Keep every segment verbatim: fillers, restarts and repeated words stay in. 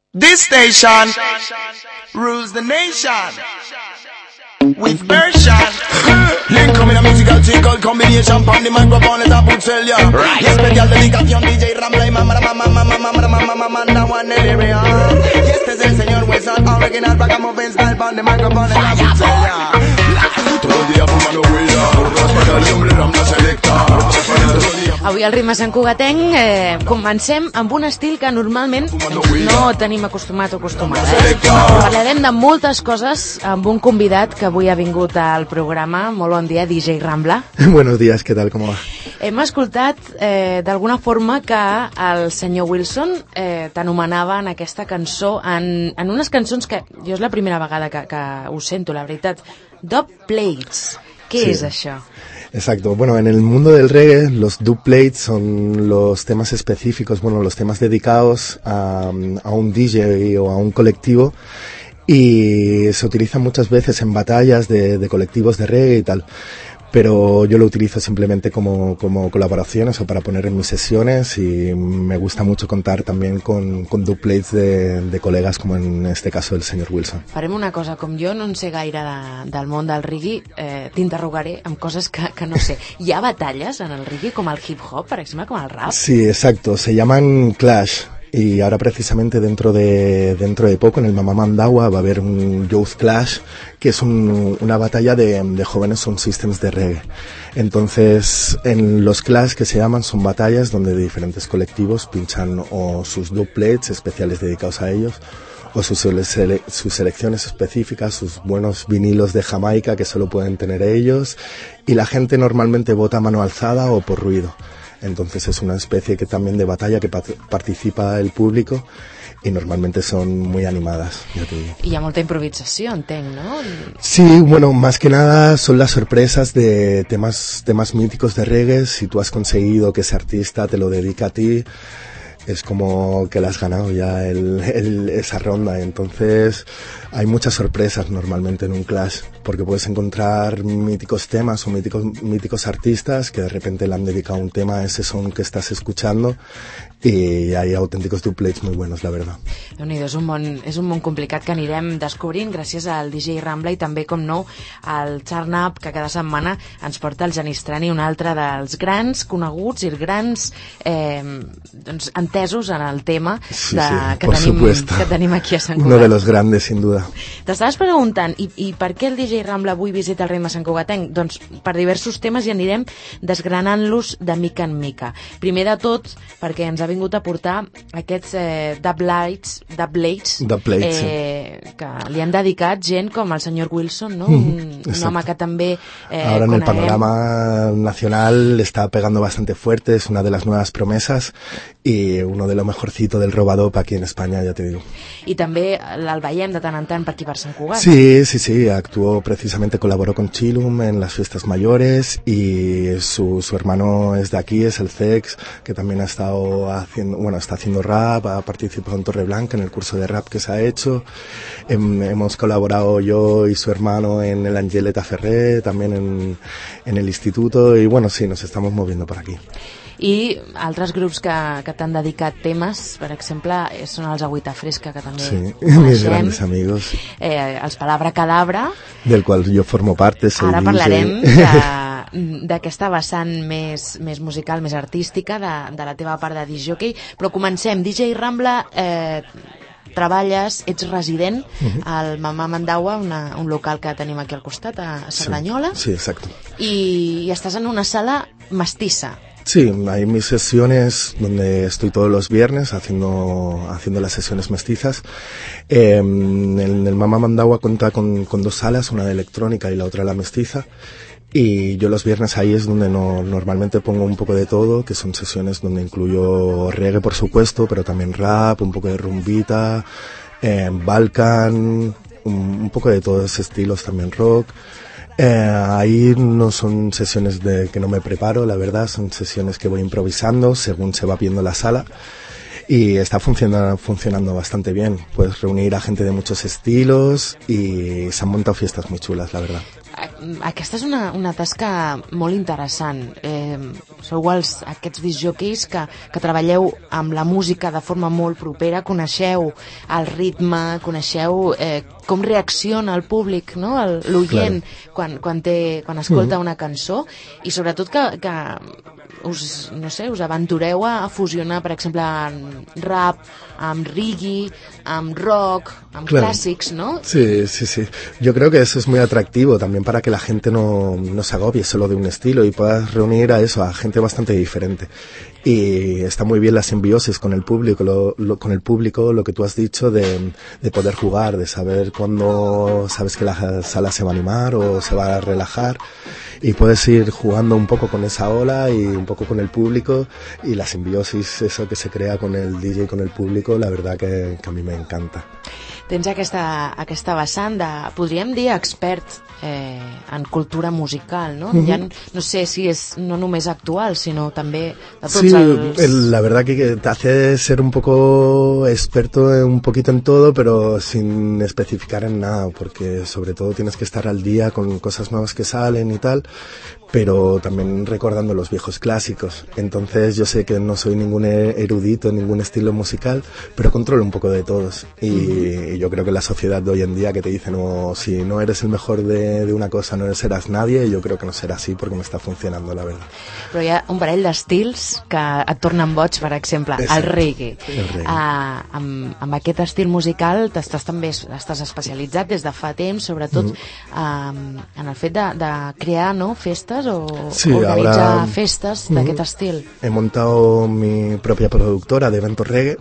This station rules the nation with version. Link coming a musical chicle combination pon the microphone let a put sell ya. Right. Especial dedicación D J Rambla y mamá mamá mamá mamá mamá mamá manda one area. Y este es el señor Wilson original Ragamuffin style pon the microphone let a put sell ya. Todo el día fumando huella, para el hombre Rambla selecta. Avui al ritme Sant Cugatenc eh, comencem amb un estil que normalment no tenim acostumat o acostumada. Eh? Parlarem de moltes coses amb un convidat que avui ha vingut al programa. Molt bon dia, D J Rambla. Buenos días, ¿qué tal? ¿Cómo va? Hem escoltat eh, d'alguna forma que el senyor Wilson eh, t'anomenava en aquesta cançó, en, en unes cançons que jo és la primera vegada que, que ho sento, la veritat. Dub plates. ¿Qué sí. es això? Exacto. Bueno, en el mundo del reggae, los dub plates son los temas específicos, bueno, los temas dedicados a, a un D J o a un colectivo y se utilizan muchas veces en batallas de, de colectivos de reggae y tal. Pero yo lo utilizo simplemente como, como colaboraciones o para poner en mis sesiones y me gusta mucho contar también con, con dub plates de, de colegas como en este caso el señor Wilson. Farem una cosa, com jo no en sé gaire de, del món del reggae, eh, t'interrogaré amb coses que, que no sé. Hi ha batalles en el reggae com el hip-hop, per exemple, com el rap? Sí, exacto, se llaman clash. Y ahora precisamente dentro de dentro de poco en el Mamá Mandagua va a haber un Youth Clash, que es un, una batalla de, de jóvenes sound systems de reggae. Entonces, en los clash que se llaman son batallas donde diferentes colectivos pinchan o sus dub plates especiales dedicados a ellos, o sus, sele, sus selecciones específicas, sus buenos vinilos de Jamaica que solo pueden tener ellos, y la gente normalmente vota a mano alzada o por ruido. Entonces es una especie que también de batalla que pat- participa el público y normalmente son muy animadas, ya te digo. Y hay mucha improvisación, entenc, ¿no? Sí, bueno, más que nada son las sorpresas de temas, temas míticos de reggae. Si tú has conseguido que ese artista te lo dedica a ti, es como que le has ganado ya el, el, esa ronda. Entonces hay muchas sorpresas normalmente en un clash, porque puedes encontrar míticos temas o míticos, míticos artistas que de repente le han dedicado un tema a ese son que estás escuchando, i hay autèntics dub plates muy buenos, la verdad. Déu-n'hi-do, és un món, és un món complicat que anirem descobrint gràcies al D J Rambla i també, com no, al Turn Up, que cada setmana ens porta el Janistrani, un altre dels grans coneguts i els grans eh, doncs, entesos en el tema sí, de, sí, que, tenim, que tenim aquí a Sant Cugat. Uno de los grandes, sin duda. T'estaves preguntant, i, i per què el D J Rambla avui visita el ritme Sant Cugatenc? Doncs per diversos temes i anirem desgranant-los de mica en mica. Primer de tot, perquè ens ha vingut a portar aquests eh, dub lights, dub plates, dub plates eh, sí. que li han dedicat gent com el senyor Wilson, ¿no? Un, un home que també eh, ahora en coneguem. El panorama nacional está pegando bastante fuerte, es una de las nuevas promesas y uno de lo mejorcito del Robadop aquí en España, ya te digo. I també el veiem de tant en tant per aquí per Sant Cugat. Sí, sí, sí, actuó precisamente, colaboró con Chilum en las fiestas mayores y su, su hermano es de aquí, es el Cex, que también ha estado haciendo, bueno, está haciendo rap, ha participado en Torreblanca en el curso de rap que se ha hecho. Hem, hemos colaborado yo y su hermano en el Angeleta Ferrer, también en, en el instituto, y bueno, sí, nos estamos moviendo por aquí. I altres grups que, que t'han dedicat temes, per exemple, són els Agüita Fresca, que també sí, coneixem. Mis grandes amigos. Eh, els Palabra Cadabra. Del qual jo formo parte. Soy Ara D J. parlarem de, d'aquesta vessant més, més musical, més artística, de, de la teva part de disc jockey. Però comencem. D J Rambla, eh, treballes, ets resident uh-huh. al Mamá Mandagua, una, un local que tenim aquí al costat, a Cerdanyola. Sí, sí, exacto. I, i estàs en una sala mestissa. Sí, hay mis sesiones donde estoy todos los viernes haciendo haciendo las sesiones mestizas. Eh, en el Mamá Mandagua cuenta con, con dos salas, una de electrónica y la otra la mestiza. Y yo los viernes ahí es donde no, normalmente pongo un poco de todo, que son sesiones donde incluyo reggae, por supuesto, pero también rap, un poco de rumbita, eh, Balkan, un, un poco de todos esos estilos, también rock. Eh, ahí no son sesiones de que no me preparo, la verdad, son sesiones que voy improvisando según se va viendo la sala y está funcionando, funcionando bastante bien. Puedes reunir a gente de muchos estilos y se han montado fiestas muy chulas, la verdad. aquesta és una, una tasca molt interessant. Eh, sou els, aquests discjockeys que, que treballeu amb la música de forma molt propera, coneixeu el ritme, coneixeu eh, com reacciona el públic, no? L'oient, claro. quan, quan, té, quan escolta uh-huh. una cançó, i sobretot que, que us, no sé, us aventureu a, a fusionar, per exemple, rap, amb reggae, amb rock, amb claro. clàssics, ¿no? Sí, sí, sí. Yo creo que eso es muy atractivo también para que la gente no, no se agobie solo de un estilo y puedas reunir a eso, a gente bastante diferente. Y está muy bien la simbiosis con el público, lo, lo, con el público, lo que tú has dicho de, de poder jugar, de saber cuándo sabes que la sala se va a animar o se va a relajar, y puedes ir jugando un poco con esa ola y un poco con el público, y la simbiosis, eso que se crea con el D J y con el público, la verdad que, que a mí me encanta. Tens aquesta, aquesta vessant de, podríem dir, expert eh, en cultura musical, ¿no? Uh-huh. Ja, no sé si és no només actual, sinó també de tots sí, els... el, la verdad que te hace ser un poco experto en, un poquito en todo, pero sin especificar en nada, porque sobre todo tienes que estar al día con cosas nuevas que salen y tal, pero también recordando los viejos clásicos. Entonces yo sé que no soy ningún erudito en ningún estilo musical, pero controlo un poco de todos. Y, uh-huh. y yo creo que la sociedad de hoy en día que te dice, no, si no eres el mejor de, de una cosa no seràs nadie, yo creo que no será así porque me está funcionando, la verdad. Però hi ha un parell d'estils que et tornen boig, per exemple, el reggae. El reggae. Uh, amb, amb aquest estil musical t'estàs també estàs especialitzat des de fa temps, sobretot uh-huh. uh, en el fet de, de crear, no, festes o sí, organitzar festes uh-huh. d'aquest estil. He montado mi propia productora de eventos reggae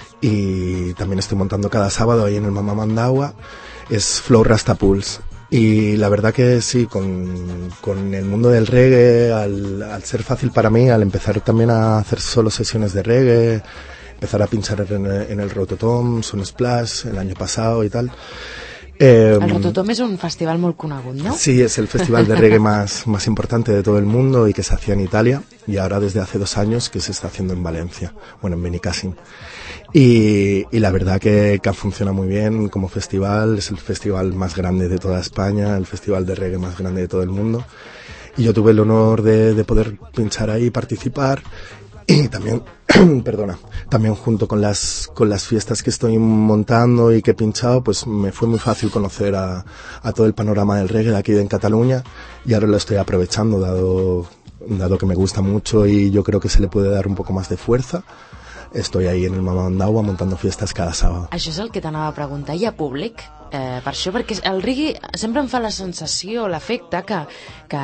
y también estoy montando cada sábado ahí en el Mamá Mandagua, es Flow Rasta Pulse. Y la verdad que sí, con, con el mundo del reggae, al, al ser fácil para mí, al empezar también a hacer solo sesiones de reggae, empezar a pinchar en, en el Rototom, Sun Splash el año pasado y tal. Eh, el Rototom es un festival muy conegut, ¿no? Sí, es el festival de reggae más, más importante de todo el mundo y que se hacía en Italia, y ahora desde hace dos años que se está haciendo en Valencia, bueno, en Benicàssim. Y, y la verdad que, que funciona muy bien como festival, es el festival más grande de toda España, el festival de reggae más grande de todo el mundo. Y yo tuve el honor de, de poder pinchar ahí, participar, y también, perdona, también junto con las, con las fiestas que estoy montando y que he pinchado, pues me fue muy fácil conocer a, a todo el panorama del reggae de aquí en Cataluña, y ahora lo estoy aprovechando, dado, dado que me gusta mucho y yo creo que se le puede dar un poco más de fuerza. Estoy ahí en el Mamá Mandagua montando fiestas cada sábado. Això és el que t'anava a preguntar. Hi ha públic eh, per això? Perquè el reggae sempre em fa la sensació, l'efecte, que, que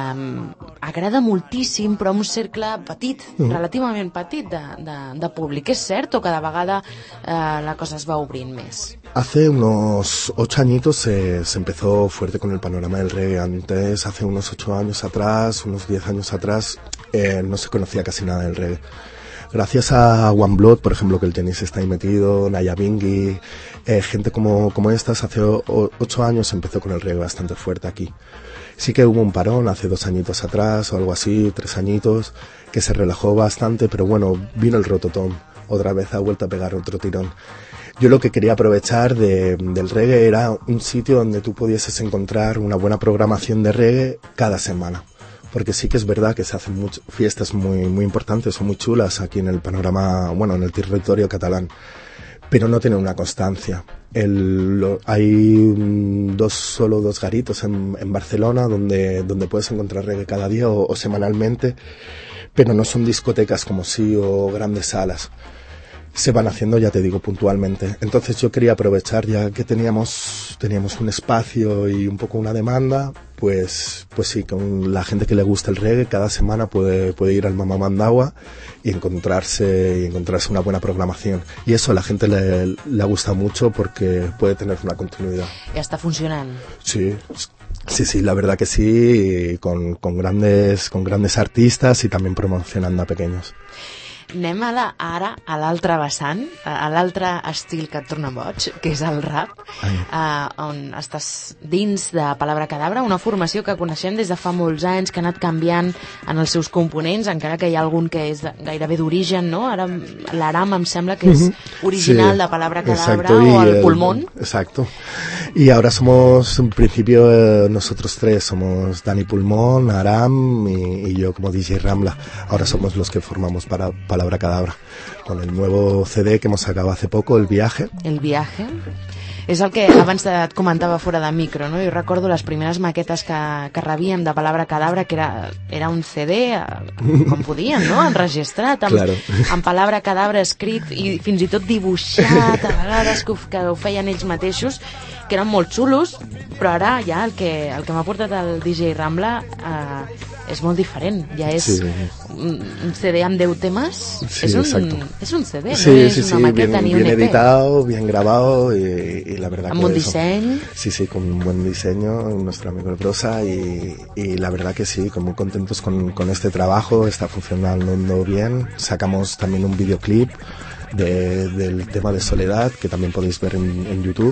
agrada moltíssim, però en un cercle petit, mm. relativament petit de, de, de públic. És cert o cada vegada eh, la cosa es va obrint més? Hace unos ocho añitos se, se empezó fuerte con el panorama del reggae. Antes, hace unos ocho años atrás, unos diez años atrás, eh, no se conocía casi nada del reggae. Gracias a One Blood, por ejemplo, que el tenis está ahí metido, Naya Bingi, eh, gente como, como estas, hace o, ocho años empezó con el reggae bastante fuerte aquí. Sí que hubo un parón hace dos añitos atrás o algo así, tres añitos, que se relajó bastante, pero bueno, vino el Rototom, otra vez ha vuelto a pegar otro tirón. Yo lo que quería aprovechar de, del reggae era un sitio donde tú pudieses encontrar una buena programación de reggae cada semana. Porque sí que es verdad que se hacen muchas fiestas muy, muy importantes o muy chulas aquí en el panorama, bueno, en el territorio catalán, pero no tienen una constancia. El, lo, hay dos, solo dos garitos en, en Barcelona donde, donde puedes encontrar reggae cada día o, o semanalmente, pero no son discotecas como sí o grandes salas. Se van haciendo, ya te digo, puntualmente. Entonces yo quería aprovechar, ya que teníamos teníamos un espacio y un poco una demanda, pues pues sí, con la gente que le gusta el reggae, cada semana puede, puede ir al Mamá Mandagua y encontrarse, y encontrarse una buena programación. Y eso a la gente le, le gusta mucho porque puede tener una continuidad. ¿Ya está funcionando? Sí, sí, sí, la verdad que sí, con, con, grandes, con grandes artistas y también promocionando a pequeños. Anem a la, ara a l'altre vessant, a l'altre estil que et torna boig, que és el rap, uh, on estàs dins de Palabra Cadabra, una formació que coneixem des de fa molts anys, que ha anat canviant en els seus components, encara que hi ha algun que és de, gairebé d'origen, no? Ara l'Aram em sembla que és original sí, de Palabra Cadabra, exacto, o el, el Pulmón. Exacto. Y ahora somos, en principio, eh, nosotros tres, somos Dani Pulmón, Aram y, y yo como D J Rambla. Ahora somos los que formamos para Palabra Cadabra, con el nuevo C D que hemos sacado hace poco, El Viaje. El Viaje. És el que abans et comentava fora de micro, no? Jo recordo les primeres maquetes que, que rebíem de Palabra Cadabra, que era, era un C D, com podien, no? Enregistrat, amb, claro. amb Palabra Cadabra escrit i fins i tot dibuixat, a vegades que ho, que ho feien ells mateixos, que eren molt xulos, però ara ja el que, el que m'ha portat el D J Rambla eh, és molt diferent. Ja és sí. un, un C D amb deu temes. Sí, és, un, és un C D, sí, no és sí, una sí, maqueta bien, ni un bien E P. Bien editado, bien grabado y, y la verdad amb que un eso, disseny. Sí, sí, con un buen diseño, nuestro amigo El Brosa y, y la verdad que sí, con muy contentos con, con este trabajo, está funcionando bien. Sacamos también un videoclip de, del tema de Soledad, que también podéis ver en, en YouTube.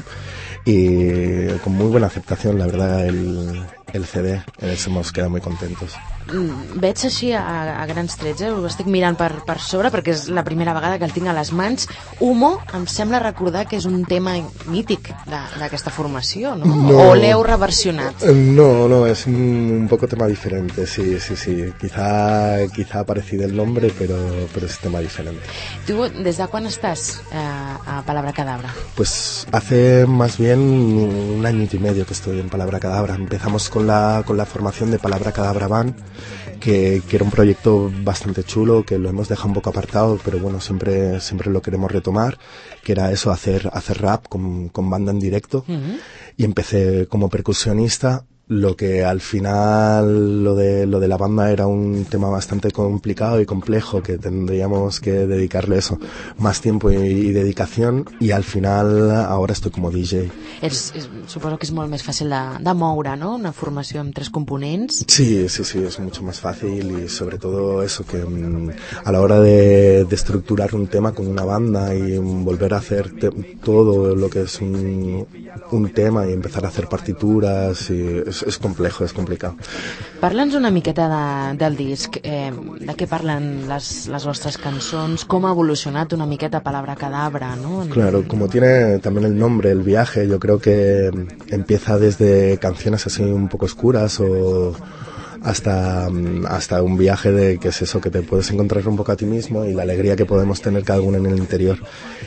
Y con muy buena aceptación, la verdad, el, el C D, ens hemos quedado muy contentos. Veig així a, a grans trets, eh? Ho estic mirant per, per sobre perquè és la primera vegada que el tinc a les mans. Humo, em sembla recordar que és un tema mític d'aquesta formació, no? no o l'heu reversionat? No, no, es un, un poco tema diferente, sí, sí, sí. Quizá, quizá parecido el nombre, pero, pero es tema diferente. ¿Tú desde cuándo estás eh, a Palabra Cadabra? Pues hace más bien un año y medio que estoy en Palabra Cadabra. Empezamos con la, con la formación de Palabra Cadabra Band, que, que era un proyecto bastante chulo, que lo hemos dejado un poco apartado, pero bueno, siempre, siempre lo queremos retomar, que era eso, hacer, hacer rap con, con banda en directo. Uh-huh. Y empecé como percusionista, lo que al final lo de, lo de la banda era un tema bastante complicado y complejo, que tendríamos que dedicarle eso, más tiempo y, y dedicación, y al final ahora estoy como D J. És, és, suposo que és molt més fàcil de, de moure, ¿no? Una formació amb tres components. Sí, sí, sí, es mucho más fácil y sobre todo eso, que um, a la hora de, de estructurar un tema con una banda y um, volver a hacer te, todo lo que es un, un tema y empezar a hacer partituras y es, és complejo, és complicat. Parla'ns una miqueta de, del disc, eh, de què parlen les, les vostres cançons, com ha evolucionat una miqueta Palabra Cadabra, ¿no? Claro, como tiene también el nombre, El Viaje, yo creo que empieza desde canciones así un poco oscuras o hasta, hasta un viaje de, que es eso, que te puedes encontrar un poco a ti mismo y la alegría que podemos tener cada uno en el interior.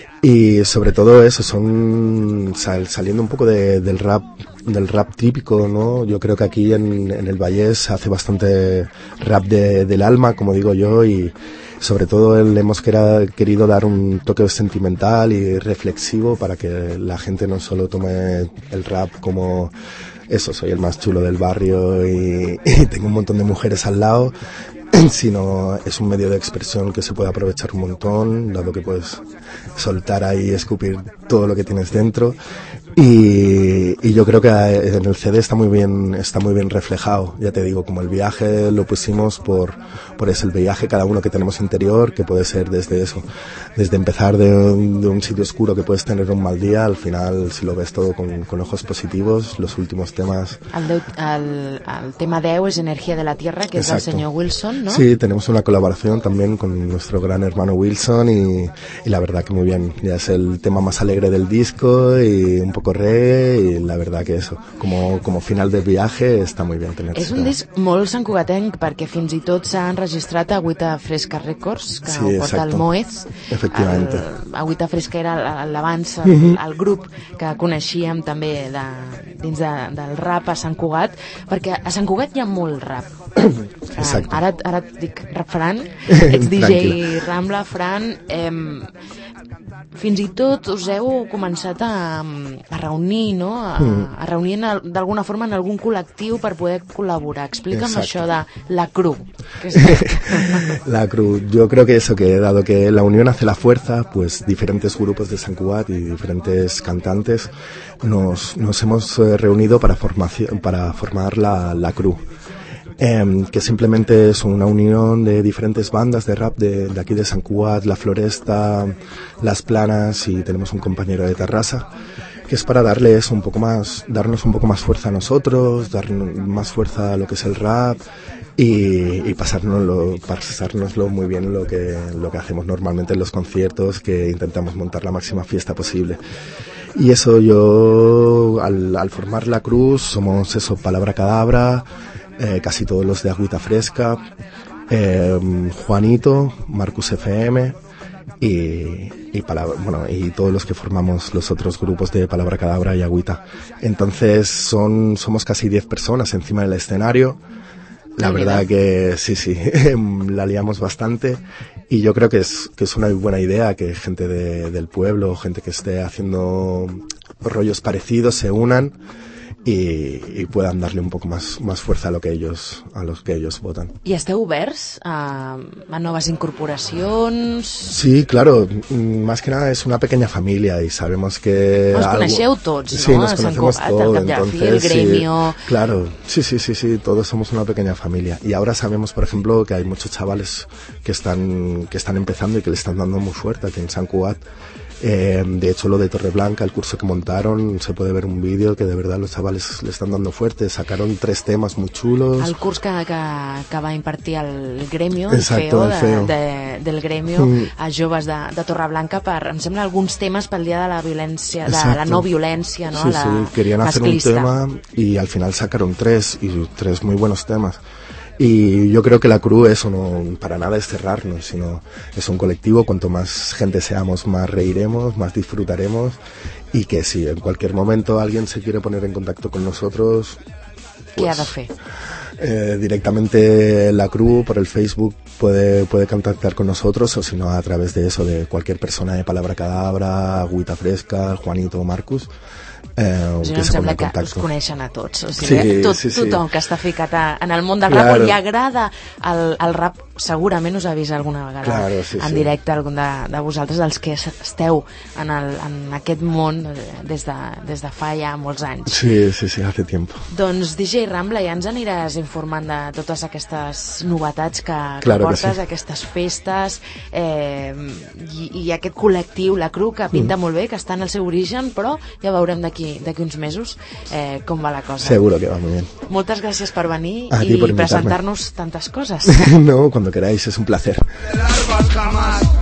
Y sobre todo eso, son sal, saliendo un poco de, del rap del rap típico, ¿no? Yo creo que aquí en, en el Vallés se hace bastante rap de, del alma, como digo yo, y sobre todo le hemos querido dar un toque sentimental y reflexivo para que la gente no solo tome el rap como eso, soy el más chulo del barrio y, y tengo un montón de mujeres al lado, sino es un medio de expresión que se puede aprovechar un montón, dado que puedes soltar ahí, escupir todo lo que tienes dentro. Y, y yo creo que en el C D está muy bien, está muy bien reflejado. Ya te digo, como El Viaje lo pusimos por, por eso, el viaje cada uno que tenemos interior, que puede ser desde eso, desde empezar de un, de un sitio oscuro que puedes tener un mal día, al final si lo ves todo con, con ojos positivos, los últimos temas. El, el, el tema deu es Energía de la Tierra, que Exacto. Es del señor Wilson, ¿no? Sí, tenemos una colaboración también con nuestro gran hermano Wilson y, y la verdad que muy bien. Ya es el tema más alegre del disco y un poco reggae y la verdad que eso, como, como final del viaje està molt bé tener. És un disc molt santcugatenc perquè fins i tot s'ha enregistrat a Agüita Fresca Records, que sí, ho porta el Moez. Efectivamente. El, Agüita Fresca era l'abans, el, uh-huh. el grup que coneixíem també de, dins de, del rap a Sant Cugat, perquè a Sant Cugat hi ha molt rap. Exacte. Ara, ara et dic rap Fran, ets D J Rambla, Fran, eh, fins i tot us heu començat a, a reunir, no? A, a reunir d'alguna forma en algun col·lectiu per poder col·laborar. Explica'm Exacto. Això de la Cru. ¿Qué es la Cru, yo creo que eso, que dado que la unión hace la fuerza, pues diferentes grupos de Sant Cugat y diferentes cantantes nos, nos hemos reunido para, formación, para formar la, la Cru. Eh, que simplemente es una unión de diferentes bandas de rap de, de aquí de Sant Cugat, La Floresta, Las Planas, y tenemos un compañero de Tarrasa, que es para darle eso un poco más, darnos un poco más fuerza a nosotros, dar más fuerza a lo que es el rap y, y pasárnoslo, pasárnoslo muy bien lo que, lo que hacemos normalmente en los conciertos, que intentamos montar la máxima fiesta posible. Y eso, yo al, al formar la cruz somos eso, Palabra Cadabra, eh, casi todos los de Agüita Fresca, eh, Juanito, Marcus F M y, y, palabra, bueno, y todos los que formamos los otros grupos de Palabra Cadabra y Agüita. Entonces son somos casi diez personas encima del escenario. La verdad que sí, sí, la liamos bastante y yo creo que es, que es una buena idea que gente de, del pueblo, gente que esté haciendo rollos parecidos se unan i, i puedan darle un poco más, más fuerza a lo que ellos, a los que ellos votan. I esteu oberts a, a noves incorporacions? Sí, claro, más que nada es una pequeña familia y sabemos que... Os algo... coneixeu tots, ¿no? Sí, nos conocemos todos, entonces, el gremio... Sí, claro, sí, sí, sí, sí, todos somos una pequeña familia. Y ahora sabemos, por ejemplo, que hay muchos chavales que están, que están empezando y que le están dando muy fuerte aquí en Sant Cugat. Eh, de hecho, lo de Torreblanca, el curso que montaron, se puede ver un vídeo que de verdad los chavales le están dando fuerte. Sacaron tres temas muy chulos. El curs que, que, que va impartir el gremio, Exacto, el el C E O C E O. de, de, del gremio mm. a joves de, de Torreblanca per, em sembla, alguns temes pel dia de la violència, de Exacto. la no violència, ¿no? Sí, la sí, querían hacer masclista. un tema y al final sacaron tres, y tres muy buenos temas. Y yo creo que la Cruz eso no para nada es cerrarnos, sino es un colectivo. Cuanto más gente seamos, más reiremos, más disfrutaremos, y que si en cualquier momento alguien se quiere poner en contacto con nosotros, ¿qué pues, ha de fer? Eh, directamente la Cruz por el Facebook puede, puede contactar con nosotros, o si no a través de eso, de cualquier persona de Palabra Cadabra, Agüita Fresca, Juanito o Marcus. Eh, o sigui, que em se sembla que contacto. us coneixen a tots, o sigui, sí, tot, sí, sí. tothom que està ficat a, en el món del claro. rap o li agrada el, el rap, segurament us ha vist alguna vegada claro, sí, en sí. directe algun de, de vosaltres, dels que esteu en, el, en aquest món des de, des de fa ja molts anys. Sí, sí, sí, hace tiempo. Doncs D J Rambla, ja ens aniràs informant de totes aquestes novetats que, que claro portes, que sí. aquestes festes, eh, i, i aquest col·lectiu, la Cru, que pinta mm. molt bé, que està en el seu origen, però ja veurem d'aquí d'aquí uns mesos eh, com va la cosa. Seguro que va muy bien. Moltes gràcies per venir A i ti por presentar-nos tantes coses. No, cuando queráis, es un placer. De larvas jamás